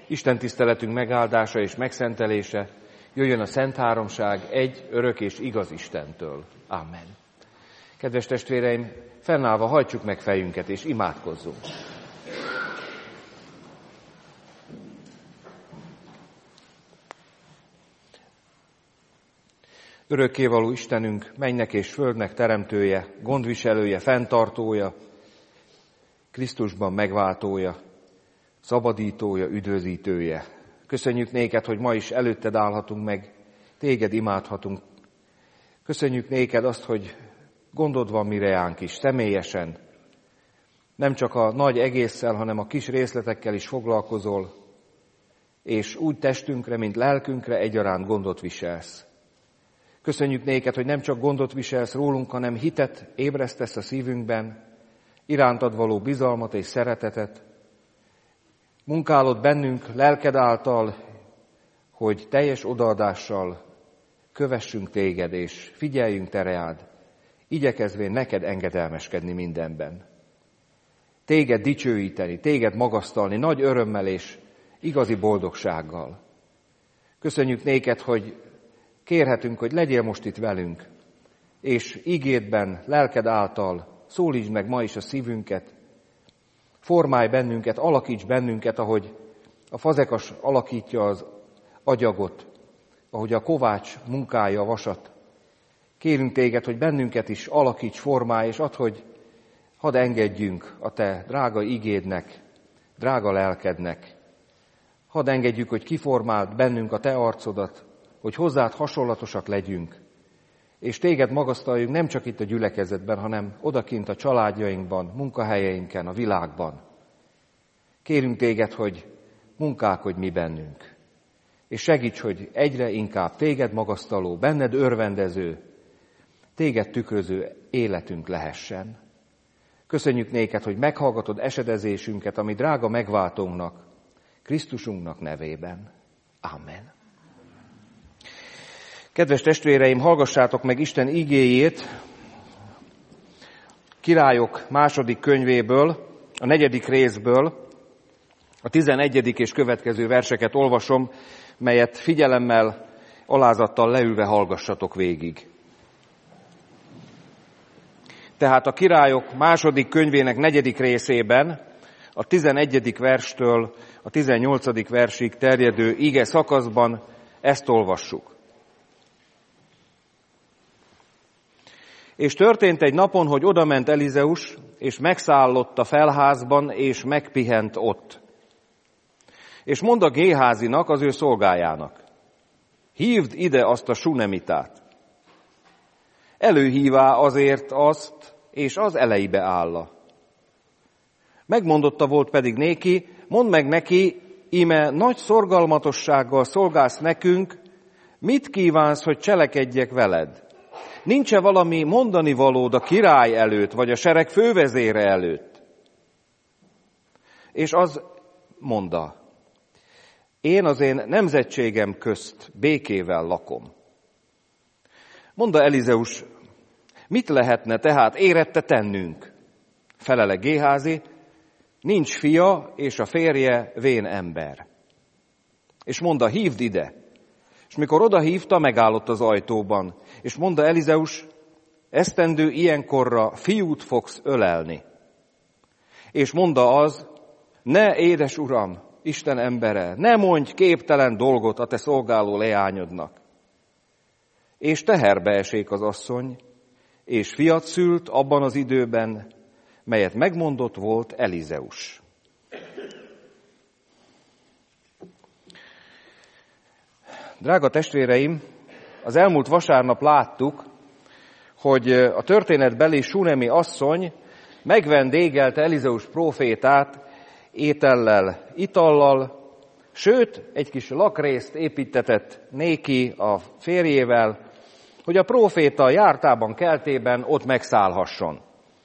Isten tiszteletünk megáldása és megszentelése jöjjön a Szent Háromság egy örök és igaz Istentől. Amen. Kedves testvéreim, fennállva hajtsuk meg fejünket és imádkozzunk. Örökkévaló Istenünk, mennynek és földnek teremtője, gondviselője, fenntartója, Krisztusban megváltója, szabadítója, üdvözítője. Köszönjük néked, hogy ma is előtted állhatunk meg, téged imádhatunk. Köszönjük néked azt, hogy gondod van mi reánk is, személyesen. Nem csak a nagy egésszel, hanem a kis részletekkel is foglalkozol, és úgy testünkre, mint lelkünkre egyaránt gondot viselsz. Köszönjük néked, hogy nem csak gondot viselsz rólunk, hanem hitet ébresztesz a szívünkben, irántad való bizalmat és szeretetet. Munkálod bennünk lelked által, hogy teljes odaadással kövessünk téged és figyeljünk te reád, igyekezvén neked engedelmeskedni mindenben. Téged dicsőíteni, téged magasztalni nagy örömmel és igazi boldogsággal. Köszönjük néked, hogy kérhetünk, hogy legyél most itt velünk, és igédben, lelked által szólítsd meg ma is a szívünket, formálj bennünket, alakíts bennünket, ahogy a fazekas alakítja az agyagot, ahogy a kovács munkálja a vasat. Kérünk téged, hogy bennünket is alakíts, formálj, és add, hogy hadd engedjünk a te drága igédnek, drága lelkednek. Hadd engedjük, hogy kiformáld bennünk a te arcodat, hogy hozzád hasonlatosak legyünk, és téged magasztaljunk nem csak itt a gyülekezetben, hanem odakint a családjainkban, munkahelyeinken, a világban. Kérünk téged, hogy munkálkodj mi bennünk, és segíts, hogy egyre inkább téged magasztaló, benned örvendező, téged tükröző életünk lehessen. Köszönjük néked, hogy meghallgatod esedezésünket, ami drága megváltónknak, Krisztusunknak nevében. Amen. Kedves testvéreim, hallgassátok meg Isten igéjét, Királyok második könyvéből, a 4. részből, a 11. és következő verseket olvasom, melyet figyelemmel, alázattal leülve hallgassatok végig. Tehát a Királyok második könyvének 4. részében, a 11. verstől a 18. versig terjedő ige szakaszban ezt olvassuk. És történt egy napon, hogy odament Elizeus, és megszállott a felházban, és megpihent ott. És mondta Géházinak, az ő szolgájának: hívd ide azt a sunemitát. Előhívá azért azt, és az elejébe álla. Megmondotta volt pedig néki, mondd meg neki, íme nagy szorgalmatossággal szolgálsz nekünk, mit kívánsz, hogy cselekedjek veled? Nincs-e valami mondani valód a király előtt, vagy a sereg fővezére előtt? És az mondta: én az én nemzetségem közt békével lakom. Mondta Elizeus: mit lehetne tehát érette tennünk? Felele Géházi: nincs fia, és a férje vén ember. És mondta: hívd ide. És mikor odahívta, megállott az ajtóban. És mondta Elizeus: esztendő ilyenkorra fiút fogsz ölelni. És mondta az: ne, édes uram, Isten embere, ne mondj képtelen dolgot a te szolgáló leányodnak. És teherbe esik az asszony, és fiat szült abban az időben, melyet megmondott volt Elizeus. Drága testvéreim, az elmúlt vasárnap láttuk, hogy a történetbeli sunemi asszony megvendégelte Elizeus prófétát étellel, itallal, sőt, egy kis lakrészt építetett néki a férjével, hogy a próféta jártában, keltében ott megszállhasson.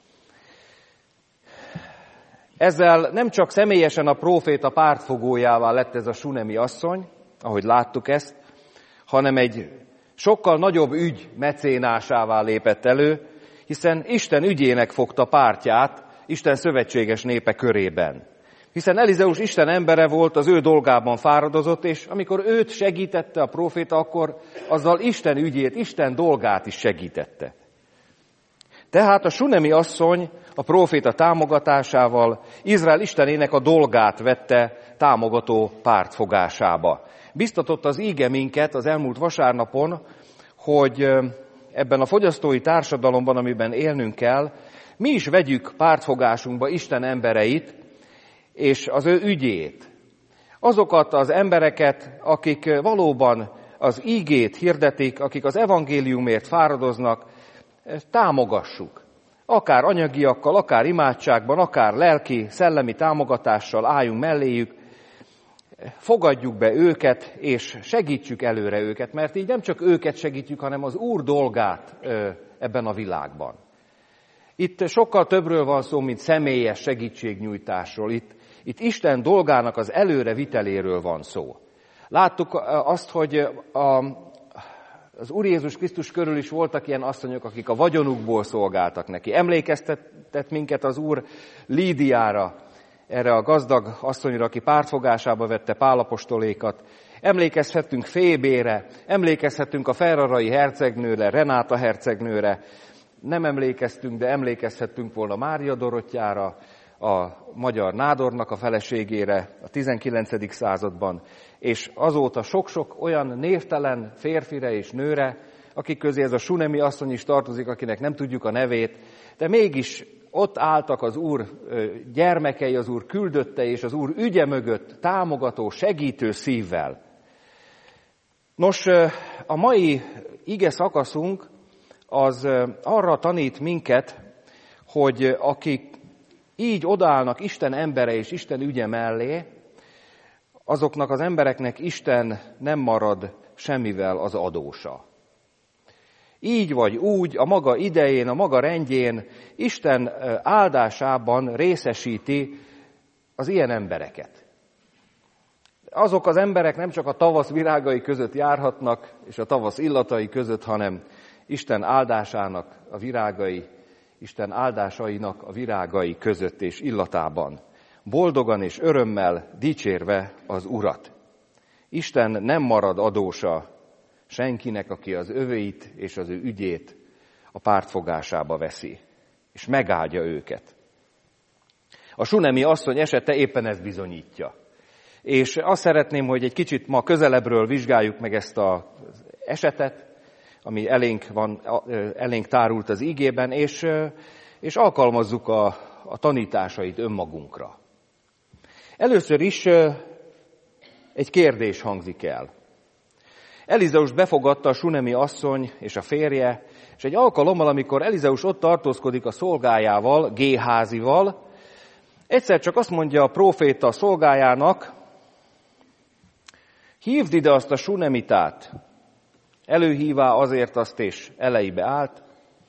Ezzel nem csak személyesen a próféta pártfogójává lett ez a sunemi asszony, ahogy láttuk ezt, hanem egy sokkal nagyobb ügy mecénásává lépett elő, hiszen Isten ügyének fogta pártját Isten szövetséges népe körében. Hiszen Elizeus Isten embere volt, az ő dolgában fáradozott, és amikor őt segítette a próféta, akkor azzal Isten ügyét, Isten dolgát is segítette. Tehát a sunemi asszony a próféta támogatásával Izrael Istenének a dolgát vette támogató pártfogásába. Biztatott az íge minket az elmúlt vasárnapon, hogy ebben a fogyasztói társadalomban, amiben élnünk kell, mi is vegyük pártfogásunkba Isten embereit és az ő ügyét. Azokat az embereket, akik valóban az ígét hirdetik, akik az evangéliumért fáradoznak, támogassuk. Akár anyagiakkal, akár imádságban, akár lelki, szellemi támogatással álljunk melléjük, fogadjuk be őket, és segítsük előre őket, mert így nem csak őket segítjük, hanem az Úr dolgát ebben a világban. Itt sokkal többről van szó, mint személyes segítségnyújtásról. Itt Isten dolgának az előreviteléről van szó. Láttuk azt, hogy az Úr Jézus Krisztus körül is voltak ilyen asszonyok, akik a vagyonukból szolgáltak neki. Emlékeztetett minket az Úr Lídiára, erre a gazdag asszonyra, aki pártfogásába vette Pál apostolékat. Emlékezhetünk Fébére, emlékezhetünk a ferrarai hercegnőre, Renáta hercegnőre. Nem emlékeztünk, de emlékezhettünk volna Mária Dorottyára, a magyar nádornak a feleségére a 19. században, és azóta sok-sok olyan névtelen férfire és nőre, akik közé ez a sunemi asszony is tartozik, akinek nem tudjuk a nevét, de mégis ott álltak az Úr gyermekei, az Úr küldöttei és az Úr ügye mögött támogató, segítő szívvel. Nos, a mai ige szakaszunk az arra tanít minket, hogy akik így odaállnak Isten embere és Isten ügye mellé, azoknak az embereknek Isten nem marad semmivel az adósa. Így vagy úgy, a maga idején, a maga rendjén Isten áldásában részesíti az ilyen embereket. Azok az emberek nem csak a tavasz virágai között járhatnak, és a tavasz illatai között, hanem Isten áldásának a virágai, Isten áldásainak a virágai között és illatában. Boldogan és örömmel dicsérve az Urat. Isten nem marad adósa senkinek, aki az övéit és az ő ügyét a pártfogásába veszi, és megáldja őket. A sunemi asszony esete éppen ezt bizonyítja. És azt szeretném, hogy egy kicsit ma közelebbről vizsgáljuk meg ezt az esetet, ami elénk tárult az ígében, és alkalmazzuk a tanításait önmagunkra. Először is egy kérdés hangzik el. Elizeust befogadta a sunemi asszony és a férje, és egy alkalommal, amikor Elizeus ott tartózkodik a szolgájával, Géházival, egyszer csak azt mondja a próféta a szolgájának, hívd ide azt a sunemitát. Előhívá azért azt, és elejébe állt,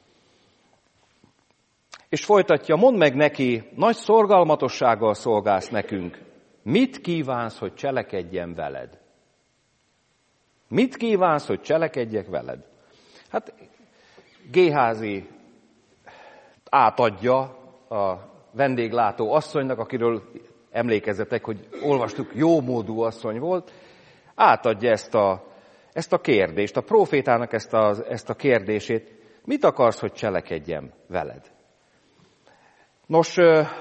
és folytatja, mondd meg neki, nagy szorgalmatossággal szolgálsz nekünk, mit kívánsz, hogy cselekedjen veled? Mit kívánsz, hogy cselekedjek veled? Hát Géházi átadja a vendéglátó asszonynak, akiről emlékezzetek, hogy olvastuk, jómódú asszony volt, átadja ezt a kérdést, a prófétának ezt a kérdését, mit akarsz, hogy cselekedjem veled? Nos,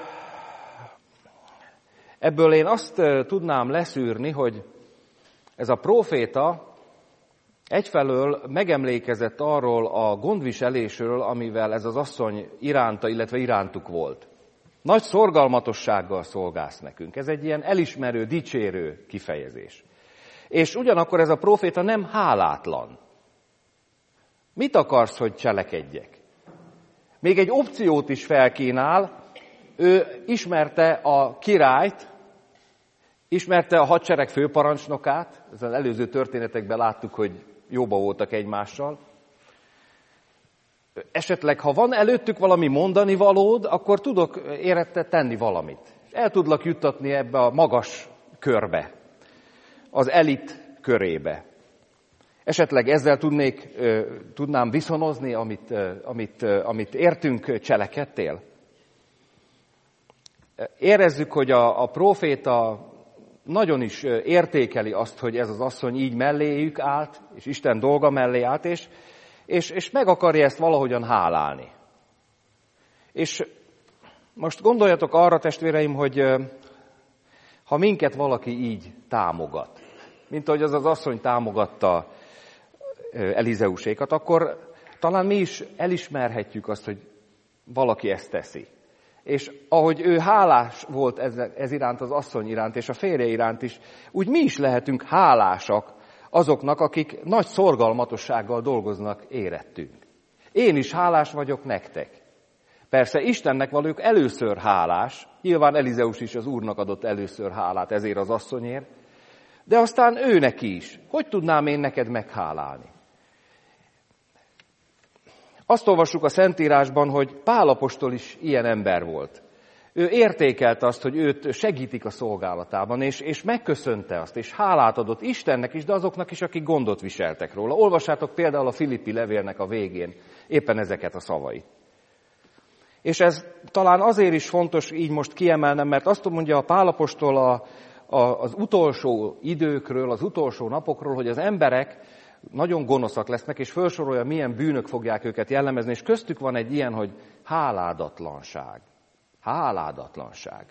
ebből én azt tudnám leszűrni, hogy ez a próféta egyfelől megemlékezett arról a gondviselésről, amivel ez az asszony iránta, illetve irántuk volt. Nagy szorgalmatossággal szolgálsz nekünk. Ez egy ilyen elismerő, dicsérő kifejezés. És ugyanakkor ez a próféta nem hálátlan. Mit akarsz, hogy cselekedjek? Még egy opciót is felkínál, ő ismerte a királyt, ismerte a hadsereg főparancsnokát, az előző történetekben láttuk, hogy jóba voltak egymással. Esetleg, ha van előttük valami mondani valód, akkor tudok érette tenni valamit. El tudlak juttatni ebbe a magas körbe, az elit körébe. Esetleg ezzel tudnám viszonozni, amit értünk, cselekedtél? Érezzük, hogy a próféta nagyon is értékeli azt, hogy ez az asszony így melléjük állt, és Isten dolga mellé állt, és meg akarja ezt valahogyan hálálni. És most gondoljatok arra, testvéreim, hogy ha minket valaki így támogat, mint ahogy az asszony támogatta Elizeusékat, akkor talán mi is elismerhetjük azt, hogy valaki ezt teszi. És ahogy ő hálás volt ez iránt, az asszony iránt, és a férje iránt is, úgy mi is lehetünk hálásak azoknak, akik nagy szorgalmatossággal dolgoznak érettünk. Én is hálás vagyok nektek. Persze Istennek vagyok először hálás, nyilván Elizeus is az Úrnak adott először hálát ezért az asszonyért, de aztán ő neki is. Hogy tudnám én neked meghálálni? Azt olvassuk a Szentírásban, hogy Pál apostol is ilyen ember volt. Ő értékelte azt, hogy őt segítik a szolgálatában, és megköszönte azt, és hálát adott Istennek is, de azoknak is, akik gondot viseltek róla. Olvassátok például a Filippi levélnek a végén éppen ezeket a szavait. És ez talán azért is fontos így most kiemelnem, mert azt mondja a Pál apostol az utolsó időkről, az utolsó napokról, hogy az emberek nagyon gonoszak lesznek, és felsorolja, milyen bűnök fogják őket jellemezni, és köztük van egy ilyen, hogy háládatlanság. Háládatlanság.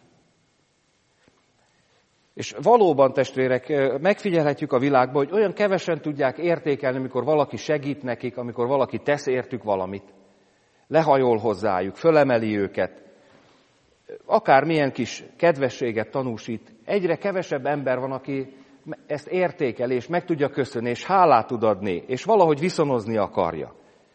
És valóban, testvérek, megfigyelhetjük a világban, hogy olyan kevesen tudják értékelni, amikor valaki segít nekik, amikor valaki tesz értük valamit. Lehajol hozzájuk, fölemeli őket, akármilyen kis kedvességet tanúsít. Egyre kevesebb ember van, aki ezt értékeli, és meg tudja köszönni, és hálát tud adni, és valahogy viszonozni akarja.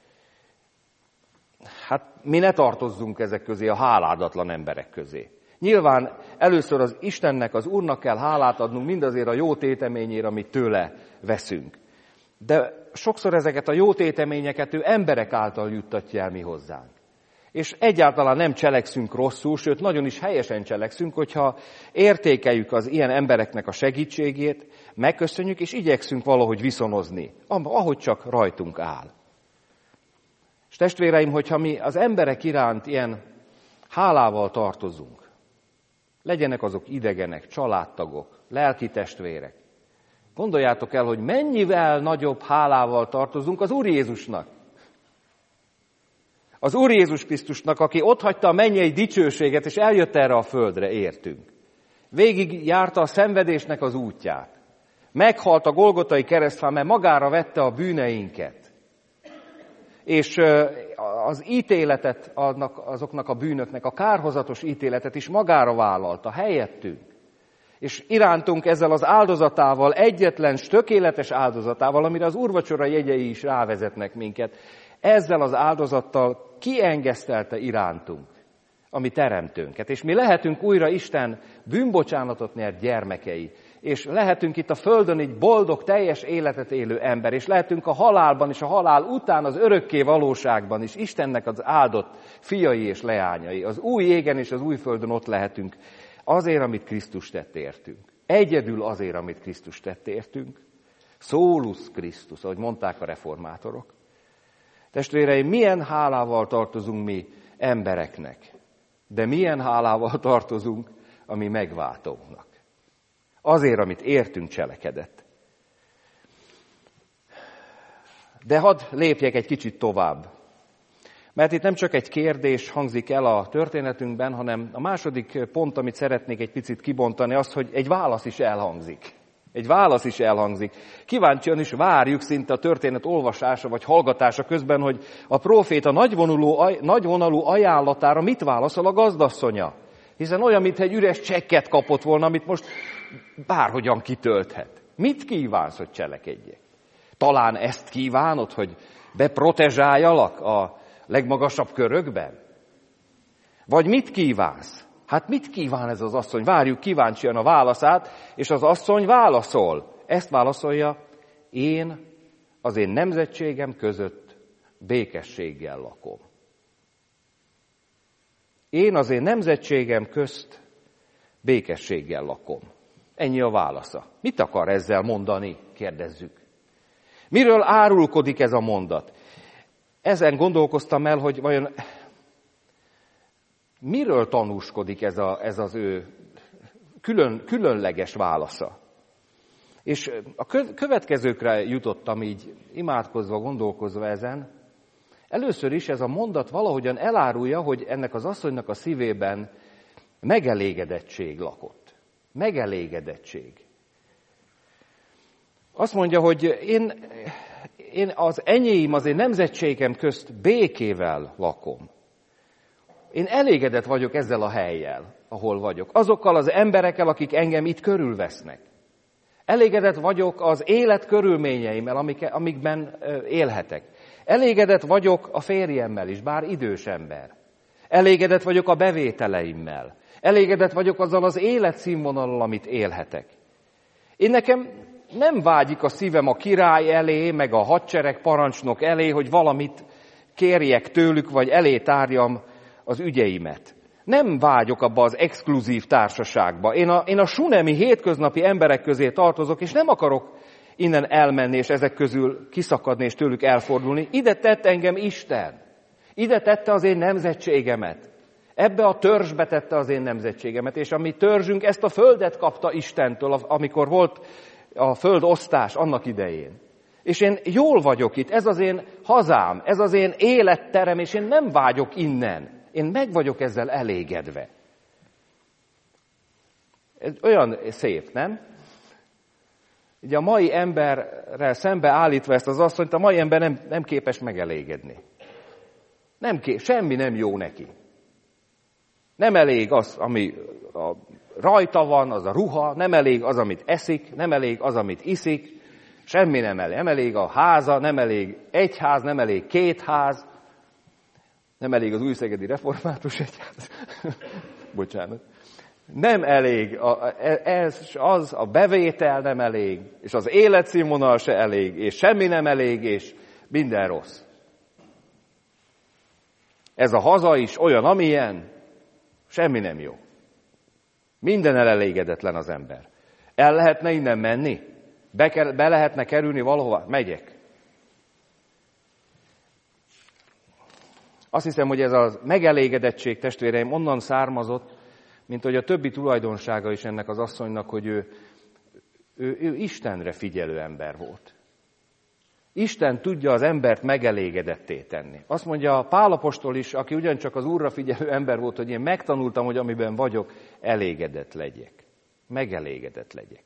Hát mi ne tartozzunk ezek közé, a háládatlan emberek közé. Nyilván először az Istennek, az Úrnak kell hálát adnunk mindazért a jó téteményért, amit tőle veszünk. De sokszor ezeket a jó téteményeket ő emberek által juttatja el mi hozzánk. És egyáltalán nem cselekszünk rosszul, sőt nagyon is helyesen cselekszünk, hogyha értékeljük az ilyen embereknek a segítségét, megköszönjük, és igyekszünk valahogy viszonozni, ahogy csak rajtunk áll. És testvéreim, hogyha mi az emberek iránt ilyen hálával tartozunk, legyenek azok idegenek, családtagok, lelki testvérek, gondoljátok el, hogy mennyivel nagyobb hálával tartozunk az Úr Jézusnak. Az Úr Jézus Krisztusnak, aki otthagyta a mennyei dicsőséget, és eljött erre a földre, értünk. Végig járta a szenvedésnek az útját. Meghalt a Golgotai keresztfán, mert magára vette a bűneinket. És az ítéletet, azoknak a bűnöknek, a kárhozatos ítéletet is magára vállalta, helyettünk. És irántunk ezzel az áldozatával, egyetlen, tökéletes áldozatával, amire az úrvacsora jegyei is rávezetnek minket, ezzel az áldozattal kiengesztelte irántunk a mi teremtőnket. És mi lehetünk újra Isten bűnbocsánatot nyert gyermekei, és lehetünk itt a földön egy boldog, teljes életet élő ember, és lehetünk a halálban és a halál után az örökké valóságban is Istennek az áldott fiai és leányai. Az új égen és az új földön ott lehetünk azért, amit Krisztus tett értünk. Egyedül azért, amit Krisztus tett értünk. Solus Christus, ahogy mondták a reformátorok. Testvéreim, milyen hálával tartozunk mi embereknek, de milyen hálával tartozunk a mi megváltónknak. Azért, amit értünk, cselekedett. De hadd lépjek egy kicsit tovább. Mert itt nem csak egy kérdés hangzik el a történetünkben, hanem a második pont, amit szeretnék egy picit kibontani, az, hogy egy válasz is elhangzik. Egy válasz is elhangzik. Kíváncsian is várjuk szinte a történet olvasása vagy hallgatása közben, hogy a próféta nagyvonalú ajánlatára mit válaszol a gazdasszonya. Hiszen olyan, mintha egy üres csekket kapott volna, amit most bárhogyan kitölthet. Mit kívánsz, hogy cselekedjek? Talán ezt kívánod, hogy beprotezsáljalak a legmagasabb körökben? Vagy mit kívánsz? Hát mit kíván ez az asszony? Várjuk kíváncsian a válaszát, és az asszony válaszol. Ezt válaszolja, én az én nemzetségem között békességgel lakom. Én az én nemzetségem közt békességgel lakom. Ennyi a válasza. Mit akar ezzel mondani? Kérdezzük. Miről árulkodik ez a mondat? Ezen gondolkoztam el, hogy vajon Miről tanúskodik ez az ő különleges válasza? És a következőkre jutottam így imádkozva, gondolkozva ezen. Először is ez a mondat valahogyan elárulja, hogy ennek az asszonynak a szívében megelégedettség lakott. Megelégedettség. Azt mondja, hogy én az enyém, az én nemzetségem közt békével lakom. Én elégedett vagyok ezzel a hellyel, ahol vagyok. Azokkal az emberekkel, akik engem itt körülvesznek. Elégedett vagyok az élet körülményeimmel, amikben élhetek. Elégedett vagyok a férjemmel is, bár idős ember. Elégedett vagyok a bevételeimmel. Elégedett vagyok azzal az életszínvonallal, amit élhetek. Én nekem nem vágyik a szívem a király elé, meg a hadsereg parancsnok elé, hogy valamit kérjek tőlük, vagy elé tárjam az ügyeimet. Nem vágyok abba az exkluzív társaságba. Én a sunemi hétköznapi emberek közé tartozok, és nem akarok innen elmenni, és ezek közül kiszakadni, és tőlük elfordulni. Ide tett engem Isten. Ide tette az én nemzetségemet. Ebbe a törzsbe tette az én nemzetségemet, és a mi törzsünk ezt a földet kapta Istentől, amikor volt a földosztás annak idején. És én jól vagyok itt, ez az én hazám, ez az én életterem, és én nem vágyok innen. Én meg vagyok ezzel elégedve. Ez olyan szép, nem? Ugye a mai emberrel szembe állítva ezt az asszonyt, a mai ember nem képes megelégedni. Semmi nem jó neki. Nem elég az, ami rajta van, az a ruha, nem elég az, amit eszik, nem elég az, amit iszik, semmi nem elég. Nem elég a háza, nem elég egy ház, nem elég két ház, nem elég az újszegedi református egyház. Bocsánat. Nem elég, a bevétel nem elég, és az életszínvonal se elég, és semmi nem elég, és minden rossz. Ez a haza is olyan, amilyen, semmi nem jó. Minden elégedetlen az ember. El lehetne innen menni? Be lehetne kerülni valahova? Megyek. Azt hiszem, hogy ez a megelégedettség, testvéreim, onnan származott, mint hogy a többi tulajdonsága is ennek az asszonynak, hogy ő Istenre figyelő ember volt. Isten tudja az embert megelégedetté tenni. Azt mondja Pál apostol is, aki ugyancsak az Úrra figyelő ember volt, hogy én megtanultam, hogy amiben vagyok, elégedett legyek. Megelégedett legyek.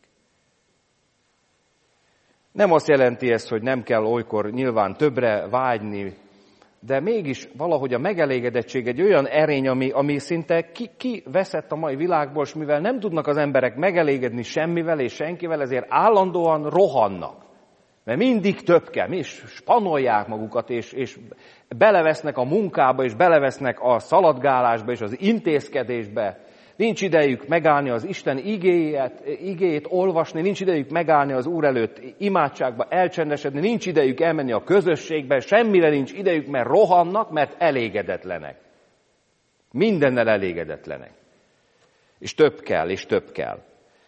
Nem azt jelenti ez, hogy nem kell olykor nyilván többre vágyni, de mégis valahogy a megelégedettség egy olyan erény, ami szinte kiveszett a mai világból, és mivel nem tudnak az emberek megelégedni semmivel és senkivel, ezért állandóan rohannak. Mert mindig több kell, és spanolják magukat, és belevesznek a munkába, és belevesznek a szaladgálásba, és az intézkedésbe. Nincs idejük megállni az Isten igéjét olvasni, nincs idejük megállni az Úr előtt imádságba, elcsendesedni, nincs idejük elmenni a közösségbe, semmire nincs idejük, mert rohannak, mert elégedetlenek. Mindennel elégedetlenek. És több kell, és több kell.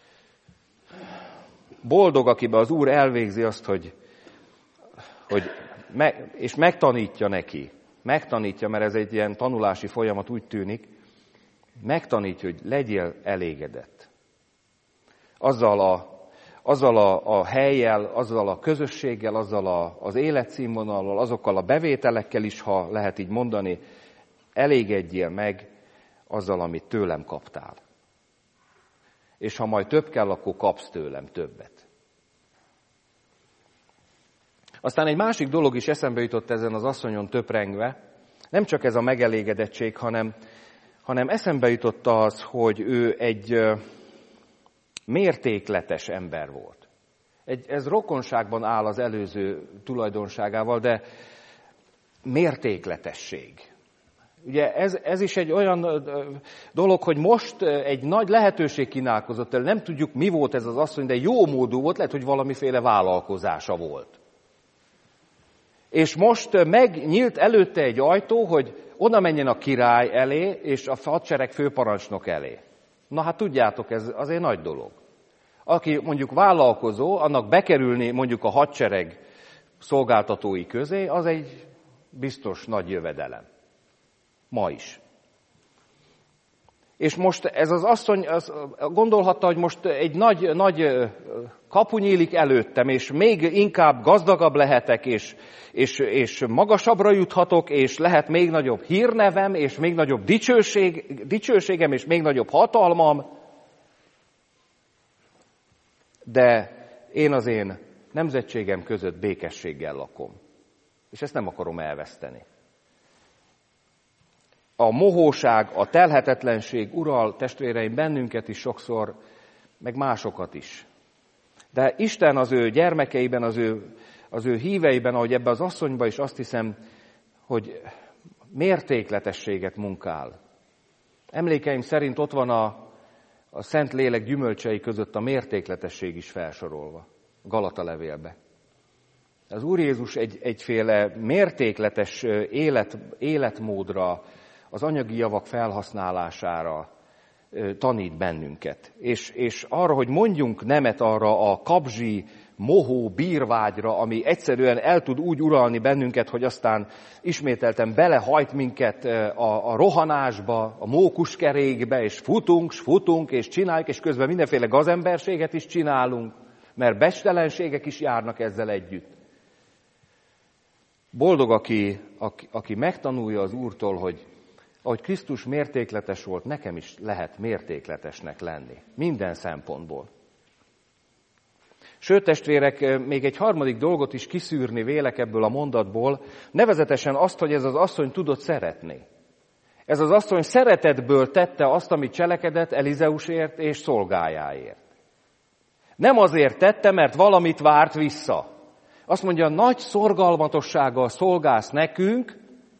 Boldog, akiben az Úr elvégzi azt, és megtanítja neki. Megtanítja, mert ez egy ilyen tanulási folyamat, úgy tűnik, megtanítja, hogy legyél elégedett. Azzal a helyjel, azzal a közösséggel, azzal az életszínvonallal, azokkal a bevételekkel is, ha lehet így mondani, elégedjél meg azzal, amit tőlem kaptál. És ha majd több kell, akkor kapsz tőlem többet. Aztán egy másik dolog is eszembe jutott ezen az asszonyon töprengve, nem csak ez a megelégedettség, hanem eszembe jutott az, hogy ő egy mértékletes ember volt. Ez rokonságban áll az előző tulajdonságával, de mértékletesség. Ugye ez is egy olyan dolog, hogy most egy nagy lehetőség kínálkozott el, nem tudjuk, mi volt ez az asszony, de jó módú volt, lehet, hogy valamiféle vállalkozása volt. És most megnyílt előtte egy ajtó, hogy oda menjen a király elé, és a hadsereg főparancsnok elé. Na hát tudjátok, ez azért nagy dolog. Aki mondjuk vállalkozó, annak bekerülni mondjuk a hadsereg szolgáltatói közé, az egy biztos nagy jövedelem. Ma is. És most ez az asszony gondolhatta, hogy most egy nagy kapu nyílik előttem, és még inkább gazdagabb lehetek, és magasabbra juthatok, és lehet még nagyobb hírnevem, és még nagyobb dicsőségem, és még nagyobb hatalmam. De én az én nemzetségem között békességgel lakom. És ezt nem akarom elveszteni. A mohóság, a telhetetlenség ural, testvéreim, bennünket is sokszor, meg másokat is. De Isten az ő gyermekeiben, az ő híveiben, ahogy ebbe az asszonyba is azt hiszem, hogy mértékletességet munkál. Emlékeim szerint ott van a Szent Lélek gyümölcsei között a mértékletesség is felsorolva, Galata levélbe. Az Úr Jézus egyféle mértékletes életmódra, az anyagi javak felhasználására tanít bennünket. És arra, hogy mondjunk nemet arra a kapzsi, mohó bírvágyra, ami egyszerűen el tud úgy uralni bennünket, hogy aztán ismételten belehajt minket a rohanásba, a mókuskerékbe, és futunk, és csináljuk, és közben mindenféle gazemberséget is csinálunk, mert becstelenségek is járnak ezzel együtt. Boldog, aki megtanulja az Úrtól, hogy ahogy Krisztus mértékletes volt, nekem is lehet mértékletesnek lenni. Minden szempontból. Sőt, testvérek, még egy harmadik dolgot is kiszűrni vélek ebből a mondatból, nevezetesen azt, hogy ez az asszony tudott szeretni. Ez az asszony szeretetből tette azt, amit cselekedett Elizeusért és szolgájáért. Nem azért tette, mert valamit várt vissza. Azt mondja, nagy szorgalmatossággal szolgálsz nekünk,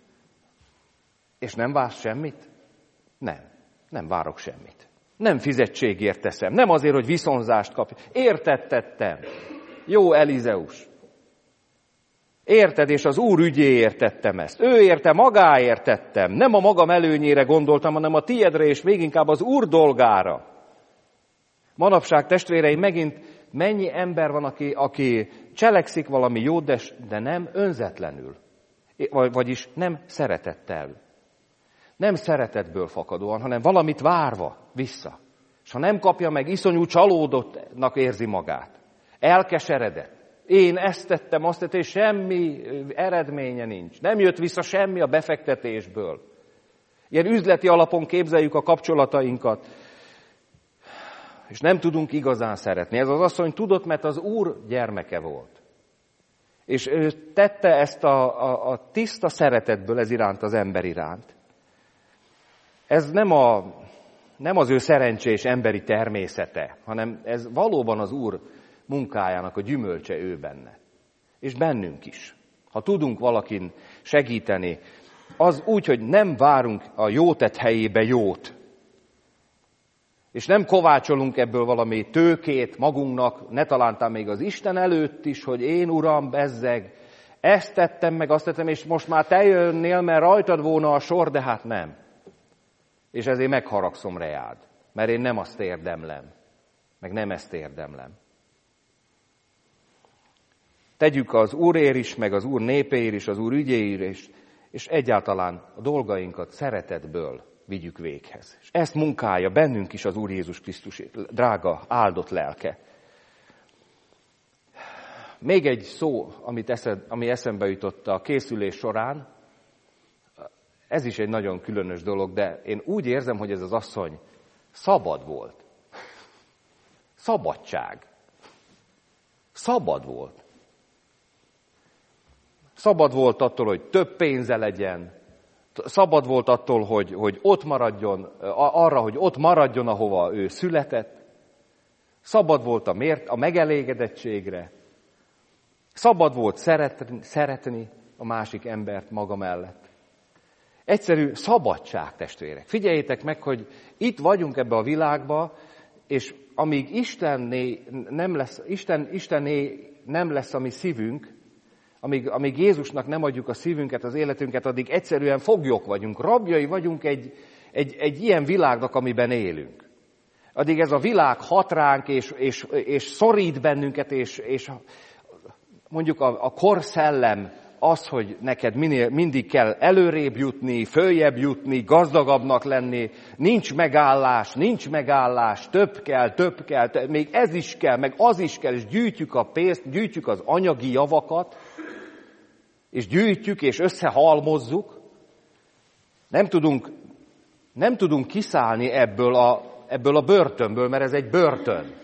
és nem vársz semmit? Nem várok semmit. Nem fizetségért teszem, nem azért, hogy viszonzást kapj. Érted tettem. Jó Elizeus. Érted, és az Úr ügyéért tettem ezt. Ő érte, magáért tettem. Nem a magam előnyére gondoltam, hanem a tiedre, és még inkább az Úr dolgára. Manapság, testvéreim, megint mennyi ember van, aki cselekszik valami jót, de nem önzetlenül. Vagyis nem szeretettel. Nem szeretetből fakadóan, hanem valamit várva vissza. És ha nem kapja meg, iszonyú csalódottnak érzi magát. Elkeseredett. Én ezt tettem, azt tettem, és semmi eredménye nincs. Nem jött vissza semmi a befektetésből. Ilyen üzleti alapon képzeljük a kapcsolatainkat. És nem tudunk igazán szeretni. Ez az asszony tudott, mert az Úr gyermeke volt. És ő tette ezt a tiszta szeretetből ez iránt, az ember iránt. Ez nem az ő szerencsés emberi természete, hanem ez valóban az Úr munkájának a gyümölcse ő benne. És bennünk is. Ha tudunk valakin segíteni, az úgy, hogy nem várunk a jó tett helyébe jót, és nem kovácsolunk ebből valami tőkét magunknak, ne talántán még az Isten előtt is, hogy én Uram, bezzeg, ezt tettem, meg azt tettem, és most már te jönnél, mert rajtad volna a sor, de hát nem. És ezért megharagszom reád, mert én nem azt érdemlem, meg nem ezt érdemlem. Tegyük az Úrért is, meg az Úr népéért is, az Úr ügyéért is, és egyáltalán a dolgainkat szeretetből vigyük véghez. És ezt munkálja bennünk is az Úr Jézus Krisztus drága, áldott lelke. Még egy szó, ami eszembe jutott a készülés során, ez is egy nagyon különös dolog, de én úgy érzem, hogy ez az asszony szabad volt. Szabadság. Szabad volt. Szabad volt attól, hogy több pénze legyen. Szabad volt attól, hogy ott maradjon, arra, hogy ott maradjon, ahova ő született. Szabad volt a megelégedettségre. Szabad volt szeretni a másik embert maga mellett. Egyszerű szabadság, testvérek. Figyeljétek meg, hogy itt vagyunk ebbe a világba, és amíg Istenné nem lesz a mi szívünk, amíg Jézusnak nem adjuk a szívünket, az életünket, addig egyszerűen foglyok vagyunk, rabjai vagyunk egy ilyen világnak, amiben élünk. Addig ez a világ hat ránk, és szorít bennünket, és mondjuk a korszellem az, hogy neked mindig kell előrébb jutni, följebb jutni, gazdagabbnak lenni, nincs megállás, több kell, még ez is kell, meg az is kell, és gyűjtjük a pénzt, gyűjtjük az anyagi javakat, és gyűjtjük, és összehalmozzuk. Nem tudunk kiszállni ebből a börtönből, mert ez egy börtön.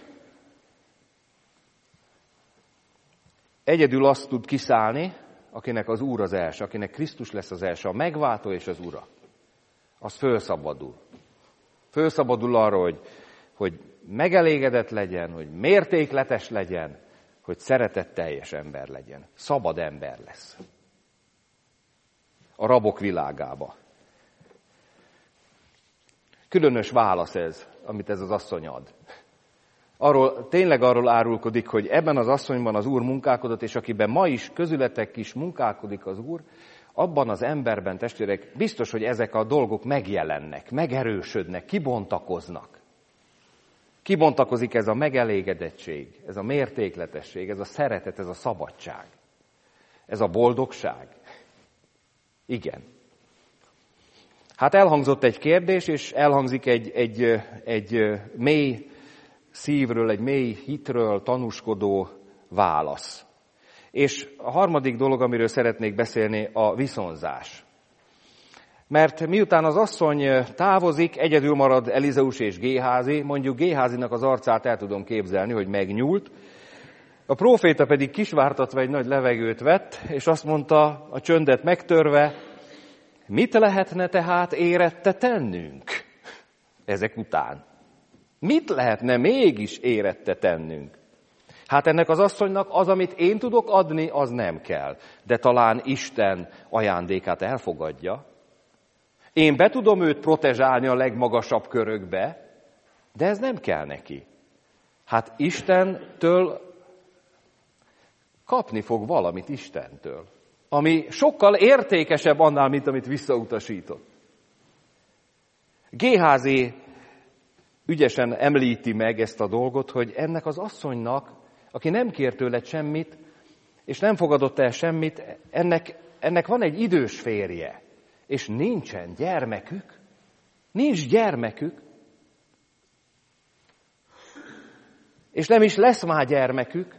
Egyedül azt tud kiszállni, akinek az Úr az első, akinek Krisztus lesz az első, a megváltó és az Ura. Az fölszabadul. Fölszabadul arra, hogy megelégedett legyen, hogy mértékletes legyen, hogy szeretetteljes ember legyen. Szabad ember lesz. A rabok világába. Különös válasz ez, amit ez az asszony ad. Tényleg arról árulkodik, hogy ebben az asszonyban az Úr munkálkodott, és akiben ma is, közületek is munkálkodik az Úr, abban az emberben, testvérek, biztos, hogy ezek a dolgok megjelennek, megerősödnek, kibontakoznak. Kibontakozik ez a megelégedettség, ez a mértékletesség, ez a szeretet, ez a szabadság, ez a boldogság. Igen. Hát elhangzott egy kérdés, és elhangzik egy mély szívről, egy mély hitről tanúskodó válasz. És a harmadik dolog, amiről szeretnék beszélni, a viszonzás. Mert miután az asszony távozik, egyedül marad Elizeus és Géházi, mondjuk Géházinak az arcát el tudom képzelni, hogy megnyúlt, a próféta pedig kisvártatva egy nagy levegőt vett, és azt mondta, a csöndet megtörve, mit lehetne tehát érette tennünk ezek után? Mit lehetne mégis érette tennünk? Hát ennek az asszonynak az, amit én tudok adni, az nem kell. De talán Isten ajándékát elfogadja. Én be tudom őt protezsálni a legmagasabb körökbe, de ez nem kell neki. Hát Istentől kapni fog valamit Istentől, ami sokkal értékesebb annál, mint amit visszautasított. Géházi ügyesen említi meg ezt a dolgot, hogy ennek az asszonynak, aki nem kért tőle semmit, és nem fogadott el semmit, ennek van egy idős férje, és nincsen gyermekük. Nincs gyermekük. És nem is lesz már gyermekük.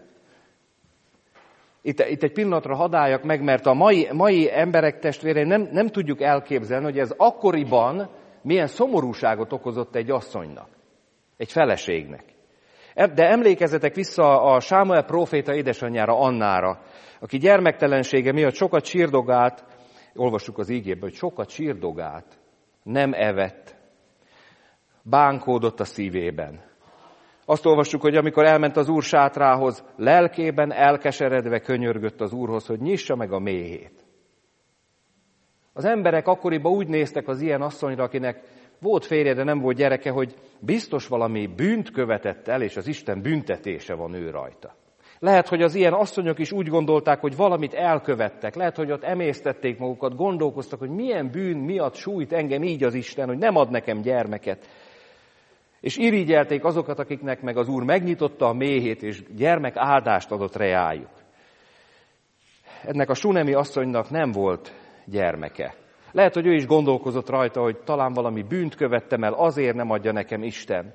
Itt egy pillanatra hadd álljak meg, mert a mai emberek testvérei nem tudjuk elképzelni, hogy ez akkoriban milyen szomorúságot okozott egy asszonynak, egy feleségnek. De emlékezzetek vissza a Sámuel próféta édesanyjára, Annára, aki gyermektelensége miatt sokat sírdogált, olvassuk az ígéből, hogy sokat sírdogált, nem evett, bánkódott a szívében. Azt olvassuk, hogy amikor elment az Úr sátrához, lelkében elkeseredve könyörgött az Úrhoz, hogy nyissa meg a méhét. Az emberek akkoriban úgy néztek az ilyen asszonyra, akinek volt férje, de nem volt gyereke, hogy biztos valami bűnt követett el, és az Isten büntetése van ő rajta. Lehet, hogy az ilyen asszonyok is úgy gondolták, hogy valamit elkövettek. Lehet, hogy ott emésztették magukat, gondolkoztak, hogy milyen bűn miatt sújt engem így az Isten, hogy nem ad nekem gyermeket. És irigyelték azokat, akiknek meg az Úr megnyitotta a méhét, és gyermek áldást adott reájuk. Ennek a sunemi asszonynak nem volt gyermeke. Lehet, hogy ő is gondolkozott rajta, hogy talán valami bűnt követtem el, azért nem adja nekem Isten.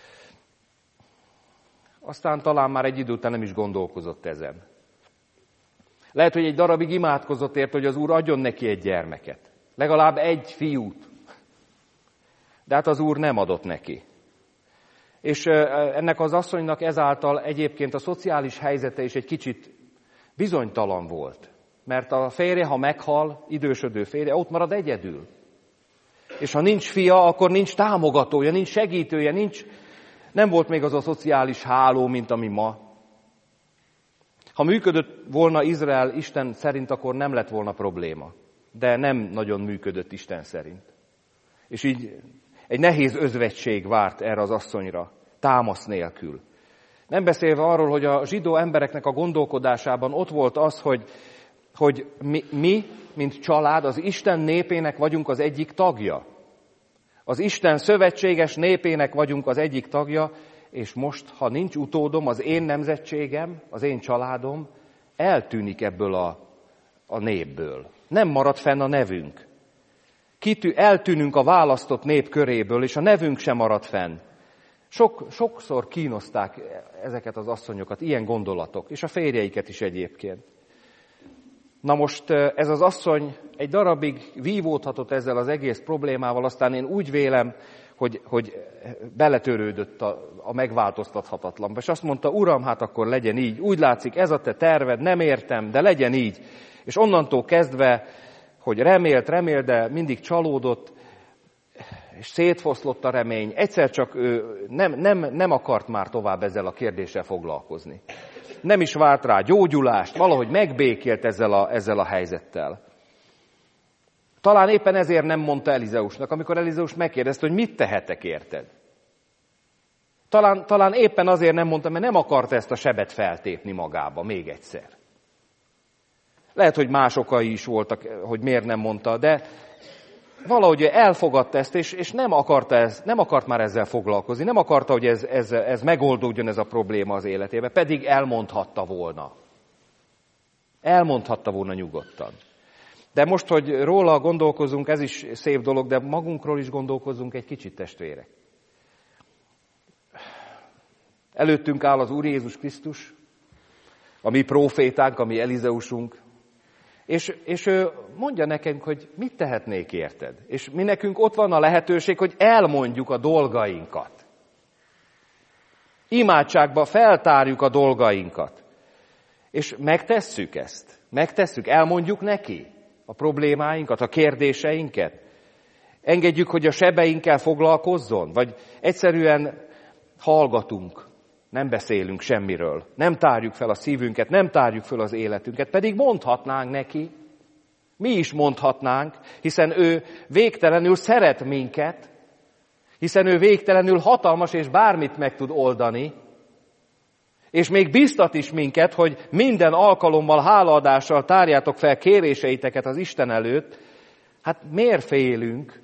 Aztán talán már egy idő után nem is gondolkozott ezen. Lehet, hogy egy darabig imádkozott érte, hogy az Úr adjon neki egy gyermeket. Legalább egy fiút. De hát az Úr nem adott neki. És ennek az asszonynak ezáltal egyébként a szociális helyzete is egy kicsit bizonytalan volt. Mert a férje, ha meghal, idősödő férje, ott marad egyedül. És ha nincs fia, akkor nincs támogatója, nincs segítője, nem volt még az a szociális háló, mint ami ma. Ha működött volna Izrael Isten szerint, akkor nem lett volna probléma. De nem nagyon működött Isten szerint. És így egy nehéz özvegység várt erre az asszonyra, támasz nélkül. Nem beszélve arról, hogy a zsidó embereknek a gondolkodásában ott volt az, hogy mi, mint család, az Isten népének vagyunk az egyik tagja. Az Isten szövetséges népének vagyunk az egyik tagja, és most, ha nincs utódom, az én nemzetségem, az én családom eltűnik ebből a népből. Nem marad fenn a nevünk. Eltűnünk a választott nép köréből, és a nevünk sem marad fenn. Sokszor kínozták ezeket az asszonyokat, ilyen gondolatok, és a férjeiket is egyébként. Na most ez az asszony egy darabig vívódhatott ezzel az egész problémával, aztán én úgy vélem, hogy beletörődött a megváltoztathatatlanba. És azt mondta, Uram, hát akkor legyen így. Úgy látszik, ez a te terved, nem értem, de legyen így. És onnantól kezdve, hogy remélt, de mindig csalódott, és szétfoszlott a remény. Egyszer csak ő nem akart már tovább ezzel a kérdéssel foglalkozni. Nem is várt rá gyógyulást, valahogy megbékélt ezzel a helyzettel. Talán éppen ezért nem mondta Elizeusnak, amikor Elizeus megkérdezte, hogy mit tehetek érted. Talán éppen azért nem mondta, mert nem akarta ezt a sebet feltépni magába még egyszer. Lehet, hogy más okai is voltak, hogy miért nem mondta, de valahogy elfogadta ezt, és nem akart már ezzel foglalkozni, nem akarta, hogy ez megoldódjon ez a probléma az életébe, pedig elmondhatta volna. Elmondhatta volna nyugodtan. De most, hogy róla gondolkozunk, ez is szép dolog, de magunkról is gondolkozunk egy kicsit, testvérek. Előttünk áll az Úr Jézus Krisztus, a mi prófétánk, a mi Elizeusunk, és ő mondja nekünk, hogy mit tehetnék érted. És mi nekünk ott van a lehetőség, hogy elmondjuk a dolgainkat. Imádságba feltárjuk a dolgainkat. És megtesszük ezt. Elmondjuk neki a problémáinkat, a kérdéseinket. Engedjük, hogy a sebeinkkel foglalkozzon, vagy egyszerűen hallgatunk. Nem beszélünk semmiről, nem tárjuk fel a szívünket, nem tárjuk fel az életünket, pedig mondhatnánk neki, mi is mondhatnánk, hiszen ő végtelenül szeret minket, hiszen ő végtelenül hatalmas és bármit meg tud oldani, és még biztat is minket, hogy minden alkalommal hálaadással tárjátok fel kéréseiteket az Isten előtt. Hát miért félünk?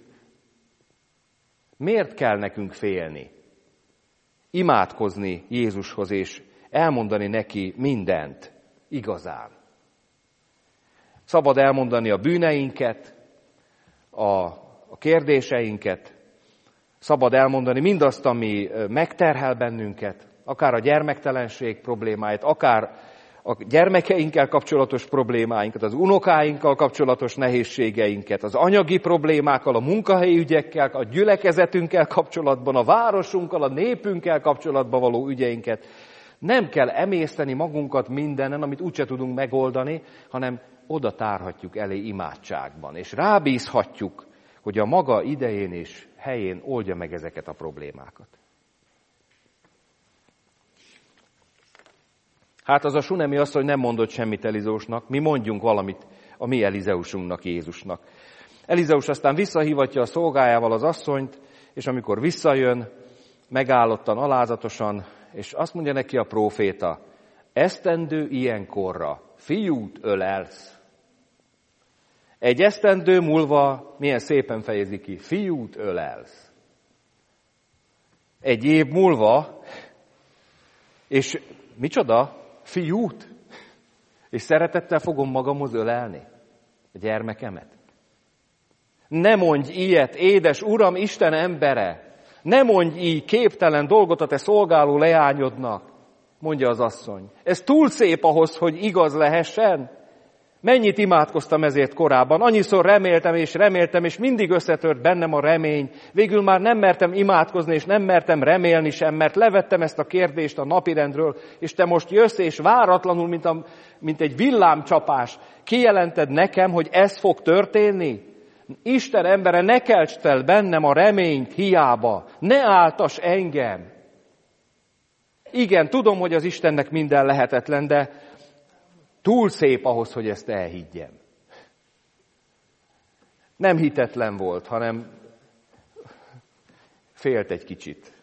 Miért kell nekünk félni? Imádkozni Jézushoz, és elmondani neki mindent igazán. Szabad elmondani a bűneinket, a kérdéseinket, szabad elmondani mindazt, ami megterhel bennünket, akár a gyermektelenség problémáit, akár a gyermekeinkkel kapcsolatos problémáinkat, az unokáinkkal kapcsolatos nehézségeinket, az anyagi problémákkal, a munkahelyi ügyekkel, a gyülekezetünkkel kapcsolatban, a városunkkal, a népünkkel kapcsolatban való ügyeinket. Nem kell emészteni magunkat mindenen, amit úgyse tudunk megoldani, hanem oda tárhatjuk elé imádságban, és rábízhatjuk, hogy a maga idején és helyén oldja meg ezeket a problémákat. Hát az a sunemi asszony nem mondott semmit Elizeusnak, mi mondjunk valamit a mi Elizeusunknak, Jézusnak. Elizeus aztán visszahívatja a szolgájával az asszonyt, és amikor visszajön, megállottan, alázatosan, és azt mondja neki a próféta, esztendő ilyenkorra fiút ölelsz. Egy esztendő múlva milyen szépen fejezi ki, fiút ölelsz. Egy év múlva, és micsoda? Fiút? És szeretettel fogom magamhoz ölelni a gyermekemet? Ne mondj ilyet, édes Uram, Isten embere! Ne mondj így képtelen dolgot a te szolgáló leányodnak, mondja az asszony. Ez túl szép ahhoz, hogy igaz lehessen. Mennyit imádkoztam ezért korábban, annyiszor reméltem, és mindig összetört bennem a remény. Végül már nem mertem imádkozni, és nem mertem remélni sem, mert levettem ezt a kérdést a napirendről, és te most jössz, és váratlanul, mint egy villámcsapás, kijelented nekem, hogy ez fog történni? Isten embere, ne keltsd fel bennem a reményt hiába, ne áltass engem. Igen, tudom, hogy az Istennek minden lehetetlen, de túl szép ahhoz, hogy ezt elhiggyem. Nem hitetlen volt, hanem félt egy kicsit.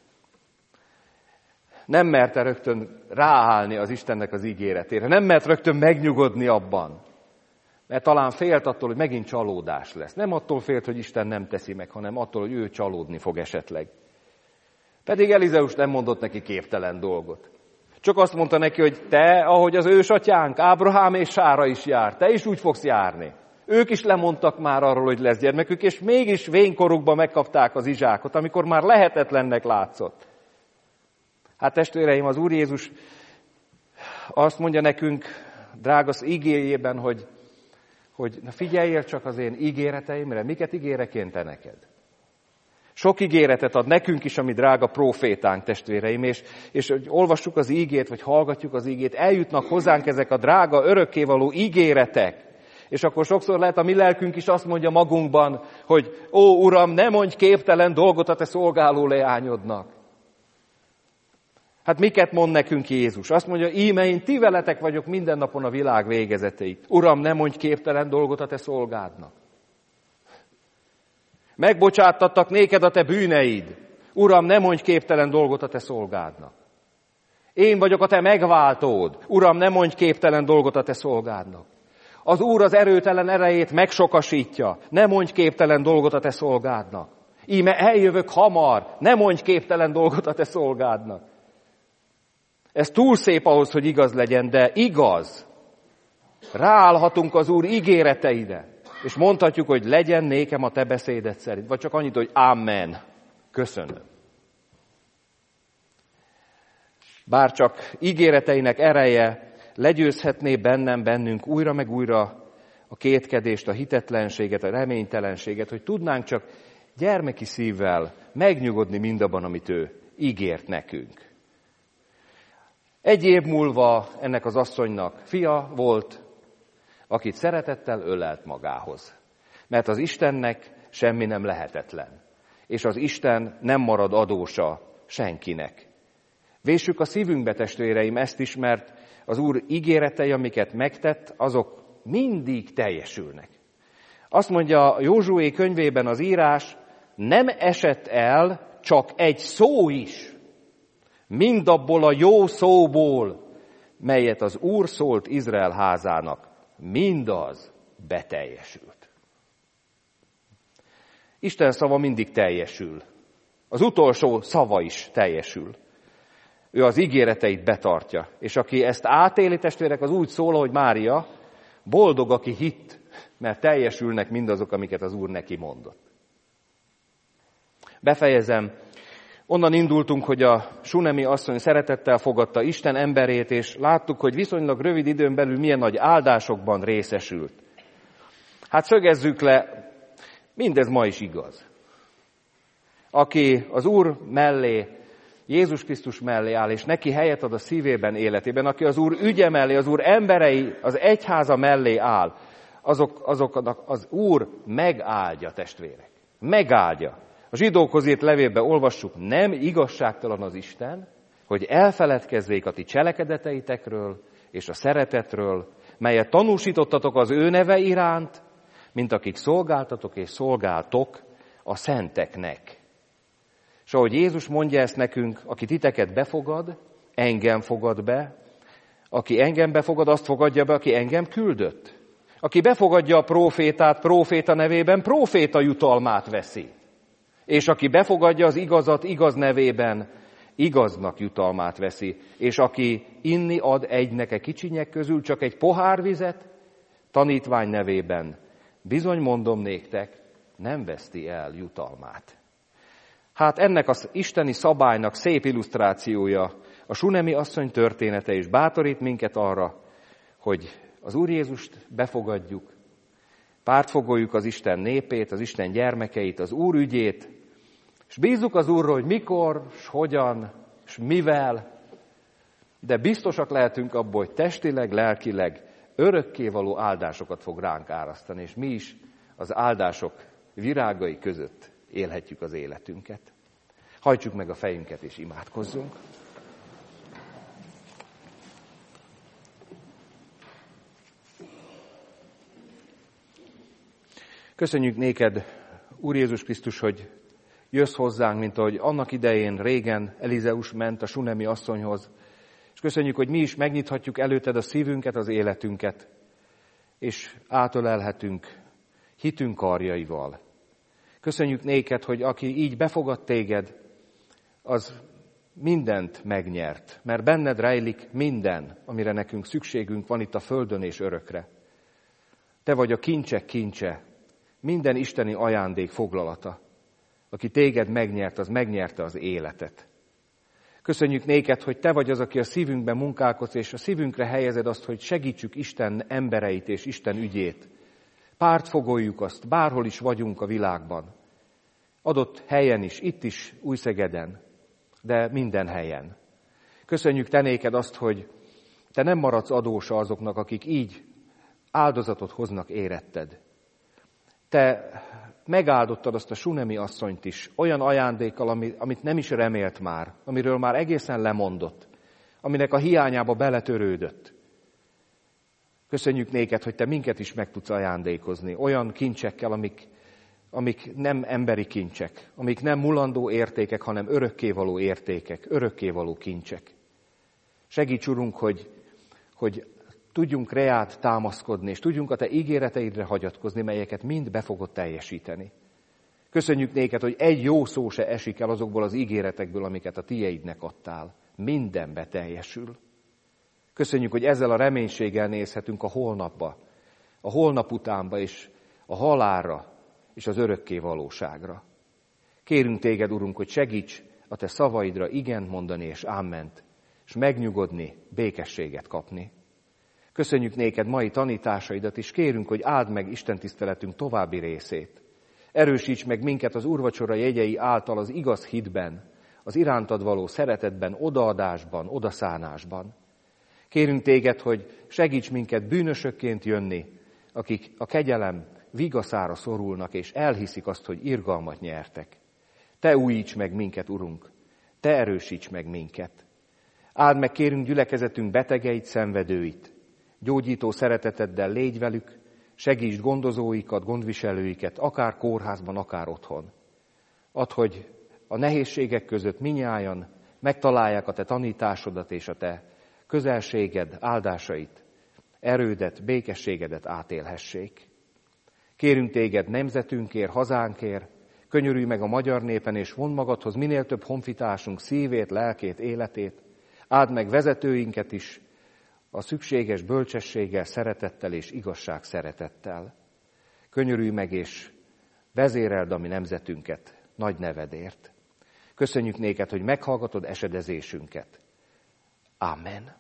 Nem merte rögtön ráállni az Istennek az ígéretére. Nem mert rögtön megnyugodni abban. Mert talán félt attól, hogy megint csalódás lesz. Nem attól félt, hogy Isten nem teszi meg, hanem attól, hogy ő csalódni fog esetleg. Pedig Elizeus nem mondott neki képtelen dolgot. Csak azt mondta neki, hogy te, ahogy az ősatyánk, Ábrahám és Sára is jár, te is úgy fogsz járni. Ők is lemondtak már arról, hogy lesz gyermekük, és mégis vénykorukban megkapták az Izsákot, amikor már lehetetlennek látszott. Hát testvéreim, az Úr Jézus azt mondja nekünk, drága igéjében, hogy na figyeljél csak az én ígéreteimre, miket ígérek én te neked. Sok ígéretet ad nekünk is, ami drága prófétánk, testvéreim, és hogy olvassuk az ígét, vagy hallgatjuk az ígét, eljutnak hozzánk ezek a drága, örökkévaló ígéretek. És akkor sokszor lehet a mi lelkünk is azt mondja magunkban, hogy ó, Uram, ne mondj képtelen dolgot a te szolgáló leányodnak. Hát miket mond nekünk Jézus? Azt mondja, íme én ti veletek vagyok minden napon a világ végezetéig. Uram, ne mondj képtelen dolgot a te szolgádnak. Megbocsáttattak néked a te bűneid. Uram, ne mondj képtelen dolgot a te szolgádnak. Én vagyok a te megváltód. Uram, ne mondj képtelen dolgot a te szolgádnak. Az Úr az erőtelen erejét megsokasítja. Ne mondj képtelen dolgot a te szolgádnak. Íme eljövök hamar. Ne mondj képtelen dolgot a te szolgádnak. Ez túl szép ahhoz, hogy igaz legyen, de igaz. Ráállhatunk az Úr ígéreteire, és mondhatjuk, hogy legyen nékem a te beszéded szerint. Vagy csak annyit, hogy amen. Köszönöm. Bárcsak ígéreteinek ereje legyőzhetné bennünk újra meg újra a kétkedést, a hitetlenséget, a reménytelenséget, hogy tudnánk csak gyermeki szívvel megnyugodni mindabban, amit ő ígért nekünk. Egy év múlva ennek az asszonynak fia volt, akit szeretettel ölelt magához. Mert az Istennek semmi nem lehetetlen. És az Isten nem marad adósa senkinek. Véssük a szívünkbe, testvéreim, ezt is, mert az Úr ígéretei, amiket megtett, azok mindig teljesülnek. Azt mondja a Józsué könyvében az írás, nem esett el csak egy szó is, mindabból a jó szóból, melyet az Úr szólt Izrael házának, mindaz beteljesült. Isten szava mindig teljesül. Az utolsó szava is teljesül. Ő az ígéreteit betartja. És aki ezt átéli, testvérek, az úgy szól, hogy Mária, boldog, aki hitt, mert teljesülnek mindazok, amiket az Úr neki mondott. Befejezem. Onnan indultunk, hogy a sunemi asszony szeretettel fogadta Isten emberét, és láttuk, hogy viszonylag rövid időn belül milyen nagy áldásokban részesült. Hát szögezzük le, mindez ma is igaz. Aki az Úr mellé, Jézus Krisztus mellé áll, és neki helyet ad a szívében, életében, aki az Úr ügye mellé, az Úr emberei, az egyháza mellé áll, azoknak az Úr megáldja, testvérek. Megáldja. A zsidókhoz írt levélben olvassuk, nem igazságtalan az Isten, hogy elfeledkezzék a ti cselekedeteitekről és a szeretetről, melyet tanúsítottatok az ő neve iránt, mint akik szolgáltatok és szolgáltok a szenteknek. És ahogy Jézus mondja ezt nekünk, aki titeket befogad, engem fogad be, aki engem befogad, azt fogadja be, aki engem küldött. Aki befogadja a prófétát, próféta nevében, próféta jutalmát veszi. És aki befogadja az igazat igaz nevében, igaznak jutalmát veszi. És aki inni ad egynek kicsinyek közül csak egy pohár vizet, tanítvány nevében, bizony mondom néktek, nem veszti el jutalmát. Hát ennek az isteni szabálynak szép illusztrációja a sunemi asszony története, és bátorít minket arra, hogy az Úr Jézust befogadjuk, pártfogoljuk az Isten népét, az Isten gyermekeit, az Úr ügyét, és bízzuk az Úrról, hogy mikor, s hogyan, s mivel, de biztosak lehetünk abból, hogy testileg, lelkileg örökkévaló áldásokat fog ránk árasztani, és mi is az áldások virágai között élhetjük az életünket. Hajtsuk meg a fejünket és imádkozzunk. Köszönjük néked, Úr Jézus Krisztus, hogy jössz hozzánk, mint ahogy annak idején régen Elizeus ment a sunemi asszonyhoz. És köszönjük, hogy mi is megnyithatjuk előtted a szívünket, az életünket, és átölelhetünk hitünk karjaival. Köszönjük néked, hogy aki így befogad téged, az mindent megnyert, mert benned rejlik minden, amire nekünk szükségünk van itt a földön és örökre. Te vagy a kincsek kincse, minden isteni ajándék foglalata. Aki téged megnyert, az megnyerte az életet. Köszönjük néked, hogy te vagy az, aki a szívünkben munkálkodsz, és a szívünkre helyezed azt, hogy segítsük Isten embereit és Isten ügyét. Pártfogoljuk azt, bárhol is vagyunk a világban. Adott helyen is, itt is, Újszegeden, de minden helyen. Köszönjük te néked azt, hogy te nem maradsz adósa azoknak, akik így áldozatot hoznak éretted. Te megáldottad azt a sunemi asszonyt is olyan ajándékkal, amit nem is remélt már, amiről már egészen lemondott, aminek a hiányába beletörődött. Köszönjük néked, hogy te minket is meg tudsz ajándékozni, olyan kincsekkel, amik nem emberi kincsek, amik nem mulandó értékek, hanem örökkévaló értékek, örökkévaló kincsek. Segíts, Urunk, hogy tudjunk reád támaszkodni, és tudjunk a te ígéreteidre hagyatkozni, melyeket mind be fogod teljesíteni. Köszönjük néked, hogy egy jó szó se esik el azokból az ígéretekből, amiket a tieidnek adtál. Minden beteljesül. Köszönjük, hogy ezzel a reménységgel nézhetünk a holnapba, a holnap utánba, és a halálra, és az örökké valóságra. Kérünk téged, Urunk, hogy segíts a te szavaidra igent mondani és áment, és megnyugodni, békességet kapni. Köszönjük néked mai tanításaidat, és kérünk, hogy áld meg istentiszteletünk további részét. Erősíts meg minket az úrvacsora jegyei által az igaz hitben, az irántad való szeretetben, odaadásban, odaszánásban. Kérünk téged, hogy segíts minket bűnösökként jönni, akik a kegyelem vigaszára szorulnak, és elhiszik azt, hogy irgalmat nyertek. Te újíts meg minket, Urunk, te erősíts meg minket. Áld meg, kérünk, gyülekezetünk betegeit, szenvedőit. Gyógyító szereteteddel légy velük, segítsd gondozóikat, gondviselőiket, akár kórházban, akár otthon. Add, hogy a nehézségek között minnyájan megtalálják a te tanításodat és a te közelséged, áldásait, erődet, békességedet átélhessék. Kérünk téged nemzetünkért, hazánkért, könyörülj meg a magyar népen, és vond magadhoz minél több honfitársunk szívét, lelkét, életét. Áld meg vezetőinket is a szükséges bölcsességgel, szeretettel és igazság szeretettel. Könyörülj meg és vezéreld a mi nemzetünket nagy nevedért. Köszönjük néked, hogy meghallgatod esedezésünket. Amen.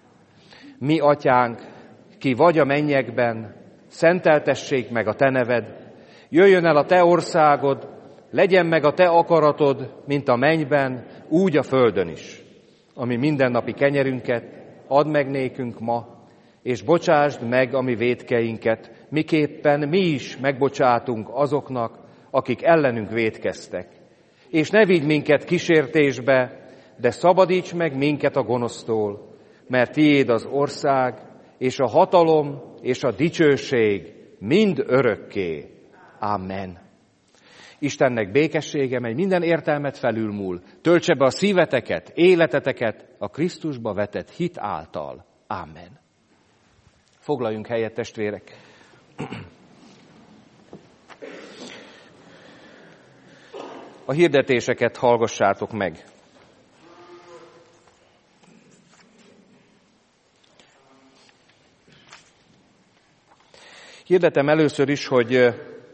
Mi atyánk, ki vagy a mennyekben, szenteltessék meg a te neved, jöjjön el a te országod, legyen meg a te akaratod, mint a mennyben, úgy a földön is. Ami mindennapi kenyerünket add meg nékünk ma, és bocsásd meg a mi vétkeinket, miképpen mi is megbocsátunk azoknak, akik ellenünk vétkeztek. És ne vigy minket kísértésbe, de szabadíts meg minket a gonosztól, mert tiéd az ország, és a hatalom, és a dicsőség mind örökké. Amen. Istennek békessége, mely minden értelmet felülmúl, töltse be a szíveteket, életeteket a Krisztusba vetett hit által. Amen. Foglaljunk helyet, testvérek. A hirdetéseket hallgassátok meg. Hirdetem először is, hogy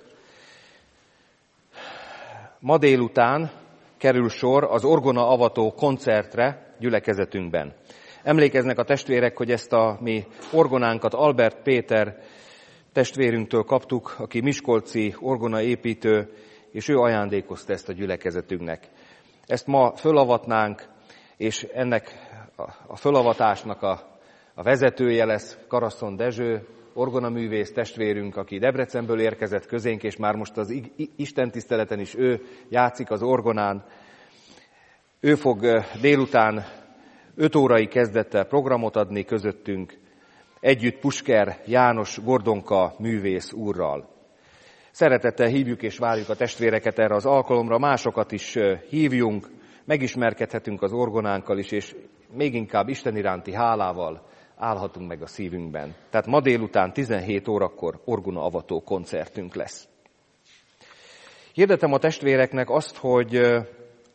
ma délután kerül sor az orgona avató koncertre gyülekezetünkben. Emlékeznek a testvérek, hogy ezt a mi orgonánkat Albert Péter testvérünktől kaptuk, aki miskolci orgonaépítő, és ő ajándékozta ezt a gyülekezetünknek. Ezt ma fölavatnánk, és ennek a fölavatásnak a vezetője lesz Karaszon Dezső, orgonaművész testvérünk, aki Debrecenből érkezett közénk, és már most az istentiszteleten is ő játszik az orgonán. Ő fog délután 5 órai kezdettel programot adni közöttünk, együtt Pusker János Gordonka művész úrral. Szeretettel hívjuk és várjuk a testvéreket erre az alkalomra, másokat is hívjunk, megismerkedhetünk az orgonánkkal is, és még inkább Isten iránti hálával állhatunk meg a szívünkben. Tehát ma délután 17 órakor orgona avató koncertünk lesz. Hirdetem a testvéreknek azt, hogy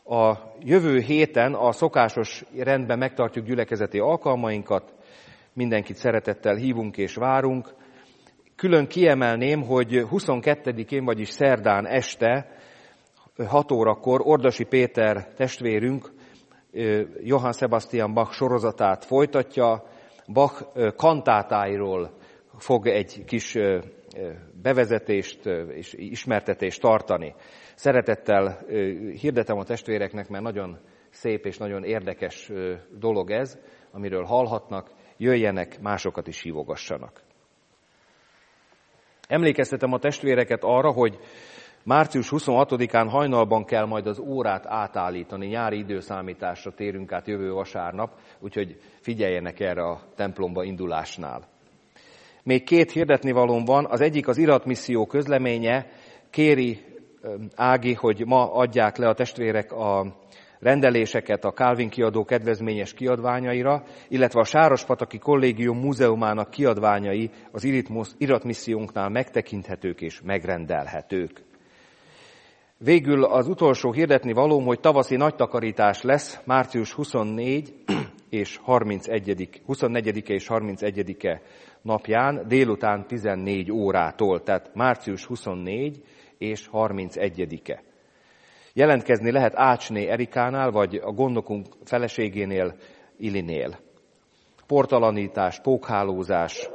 A jövő héten a szokásos rendben megtartjuk gyülekezeti alkalmainkat, mindenkit szeretettel hívunk és várunk. Külön kiemelném, hogy 22-én, vagyis szerdán este, 6 órakor Ordasi Péter testvérünk Johann Sebastian Bach sorozatát folytatja. Bach kantátáiról fog egy kis bevezetést és ismertetést tartani. Szeretettel hirdetem a testvéreknek, mert nagyon szép és nagyon érdekes dolog ez, amiről hallhatnak, jöjjenek, másokat is hívogassanak. Emlékeztetem a testvéreket arra, hogy március 26-án hajnalban kell majd az órát átállítani, nyári időszámításra térünk át jövő vasárnap, úgyhogy figyeljenek erre a templomba indulásnál. Még 2 hirdetnivalóm van, az egyik az iratmisszió közleménye, kéri Ági, hogy ma adják le a testvérek a rendeléseket a Calvin kiadó kedvezményes kiadványaira, illetve a Sárospataki Kollégium múzeumának kiadványai az iratmissziónknál megtekinthetők és megrendelhetők. Végül az utolsó hirdetnivalóm, hogy tavaszi nagytakarítás lesz március 24 és 24-e és 31-e napján délután 14 órától, tehát március 24 és 31-e. Jelentkezni lehet Ácsné Erikánál, vagy a gondnokunk feleségénél, Ilinél. Portalanítás, pókhálózás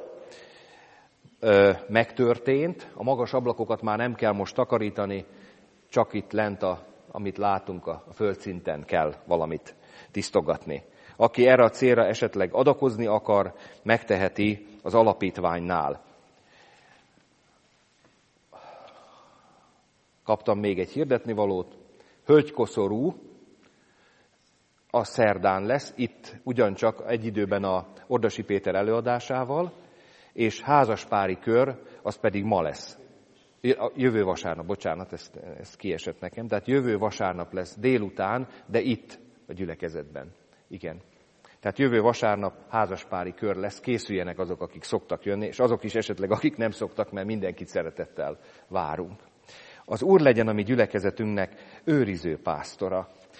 megtörtént, a magas ablakokat már nem kell most takarítani, csak itt lent, amit látunk a földszinten kell valamit tisztogatni. Aki erre a célra esetleg adakozni akar, megteheti az alapítványnál. Kaptam még egy hirdetnivalót. Hölgykoszorú a szerdán lesz, itt ugyancsak egy időben a Ordasi Péter előadásával, és házaspári kör, az pedig ma lesz. Jövő vasárnap, bocsánat, ez kiesett nekem. Tehát jövő vasárnap lesz délután, de itt a gyülekezetben. Igen. Tehát jövő vasárnap házaspári kör lesz, készüljenek azok, akik szoktak jönni, és azok is esetleg, akik nem szoktak, mert mindenkit szeretettel várunk. Az Úr legyen a mi gyülekezetünknek őriző pásztora.